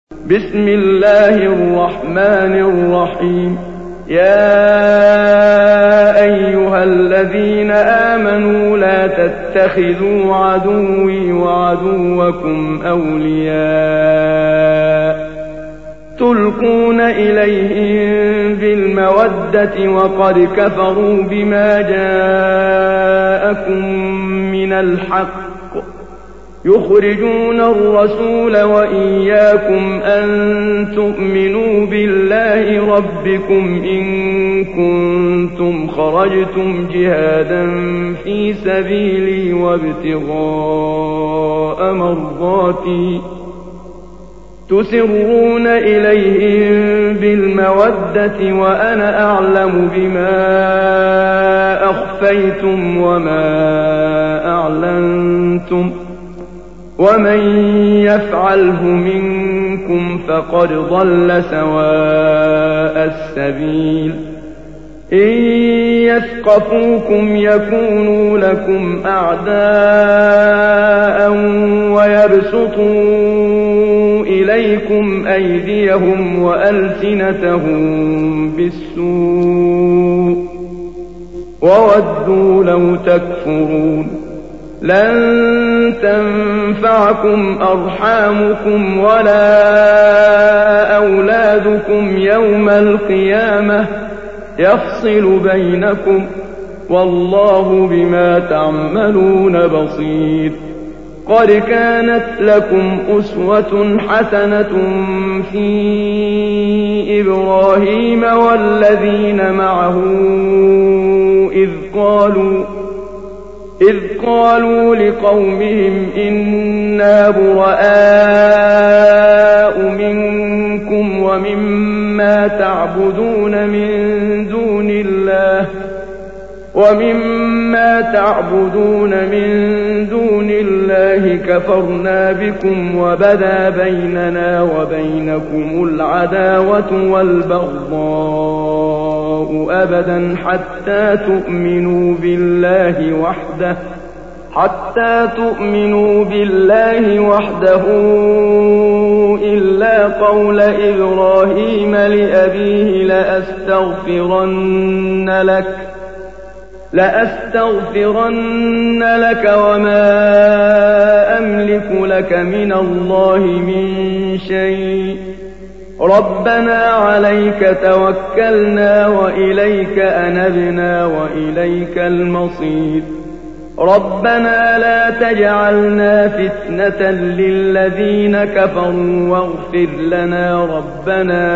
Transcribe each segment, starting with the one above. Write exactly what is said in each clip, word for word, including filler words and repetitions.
بسم الله الرحمن الرحيم يا أيها الذين آمنوا لا تتخذوا عدوي وعدوكم أولياء تلقون إليهم بالمودة وقد كفروا بما جاءكم من الحق يخرجون الرسول وإياكم أن تؤمنوا بالله ربكم إن كنتم خرجتم جهادا في سبيلي وابتغاء مرضاتي تسرون إليهم بالمودة وأنا أعلم بما أخفيتم وما أعلنتم ومن يفعله منكم فقد ضل سواء السبيل إن يثقفوكم يكونوا لكم أعداء ويبسطوا إليكم أيديهم وألسنتهم بالسوء وودوا لو تكفرون لن تنفعكم أرحامكم ولا أولادكم يوم القيامة يفصل بينكم والله بما تعملون بصير قد كانت لكم أسوة حسنة في إبراهيم والذين معه إذ قالوا إذ قالوا لقومهم إنا براء منكم ومما تعبدون من دون الله ومما تعبدون من دون الله كفرنا بكم وبدا بيننا وبينكم العداوة والبغضاء أبدا حتى تؤمنوا بالله وحده حتى تؤمنوا بالله وحده إلا قول إبراهيم لأبيه لأستغفرن لك لأستغفرن لك وما أملك لك من الله من شيء ربنا عليك توكلنا وإليك أنبنا وإليك المصير ربنا لا تجعلنا فتنة للذين كفروا واغفر لنا ربنا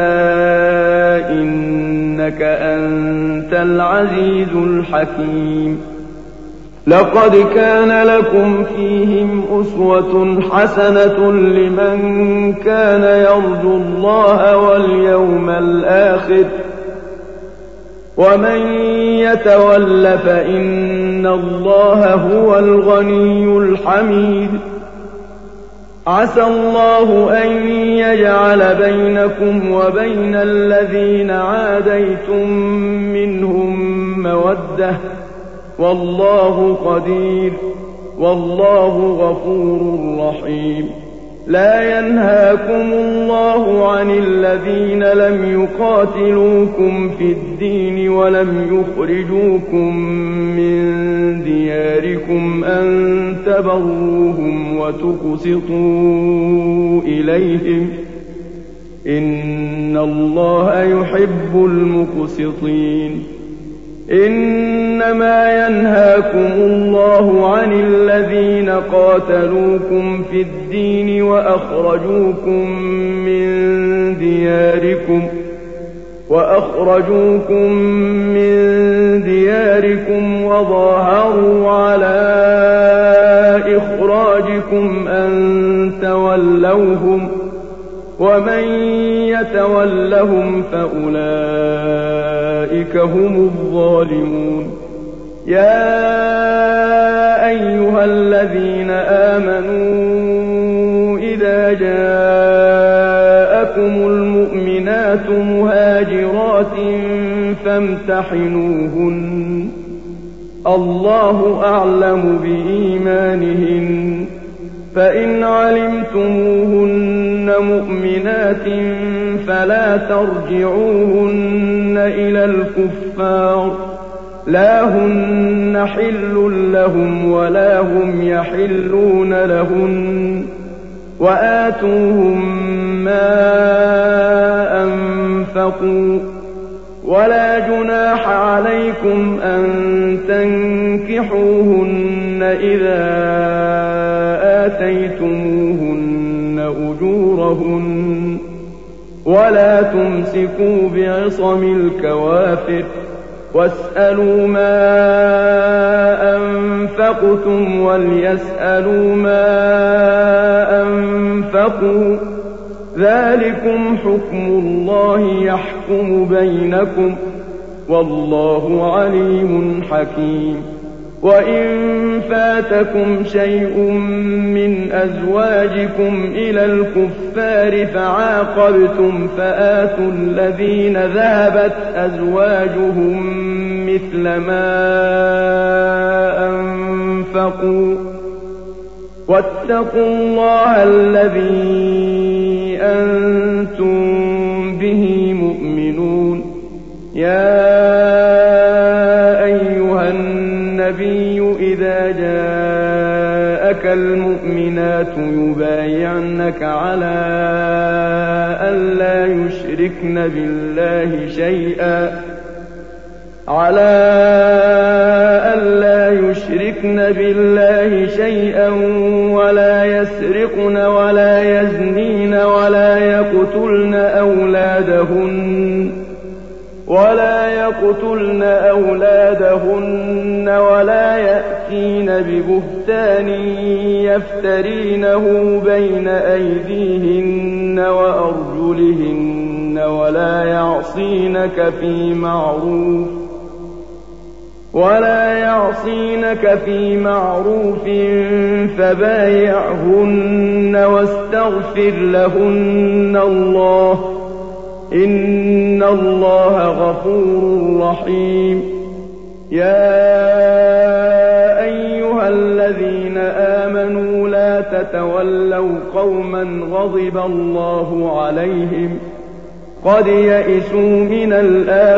إنك أنت العزيز الحكيم لقد كان لكم فيهم أسوة حسنة لمن كان يرجو الله واليوم الآخر ومن يتول فإن الله هو الغني الحميد عسى الله أن يجعل بينكم وبين الذين عاديتم منهم مودة والله قدير والله غفور رحيم لا ينهاكم الله عن الذين لم يقاتلوكم في الدين ولم يخرجوكم من دياركم أن تبروهم وتقسطوا إليهم إن الله يحب المقسطين إنما ينهاكم الله عن الذين قاتلوكم في الدين وأخرجوكم من دياركم وأخرجوكم من دياركم وظاهروا على إخراجكم أن تولوهم ومن يتولهم فأولئك هم الظالمون يا أيها الذين آمنوا إذا جاءكم المؤمنات مهاجرات فامتحنوهن الله أعلم بإيمانهن فإن علمتموهن مؤمنات فلا ترجعوهن إلى الكفار لا هن حل لهم ولا هم يحلون لهن وآتوهم ما أنفقوا ولا جناح عليكم أن تنكحوهن إذا آتيتموهن أجورهن ولا تمسكوا بعصم الكوافر واسألوا ما أنفقتم وليسألوا ما أنفقوا ذلكم حكم الله يحكم بينكم والله عليم حكيم وإن فاتكم شيء من أزواجكم إلى الكفار فعاقبتم فآتوا الذين ذهبت أزواجهم مثل ما أنفقوا واتقوا الله الذي أنتم به مؤمنون يا أيها النبي إذا جاءك المؤمنات يبايعنك على ألا يشركن بالله شيئا على ألا يشركن بالله شيئا ولا يسرقن ولا يزنين ولا يقتلن أولادهن ولا يقتلن أولادهن ولا يأتين ببهتان يفترينه بين أيديهن وأرجلهن ولا يعصينك في معروف ولا يعصينك في معروف فبايعهن واستغفر لهن الله إن الله غفور رحيم يا أيها الذين آمنوا لا تتولوا قوما غضب الله عليهم قد يئسوا من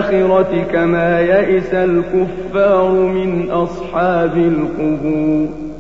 الآخرة كما يئس الكفار من أصحاب القبور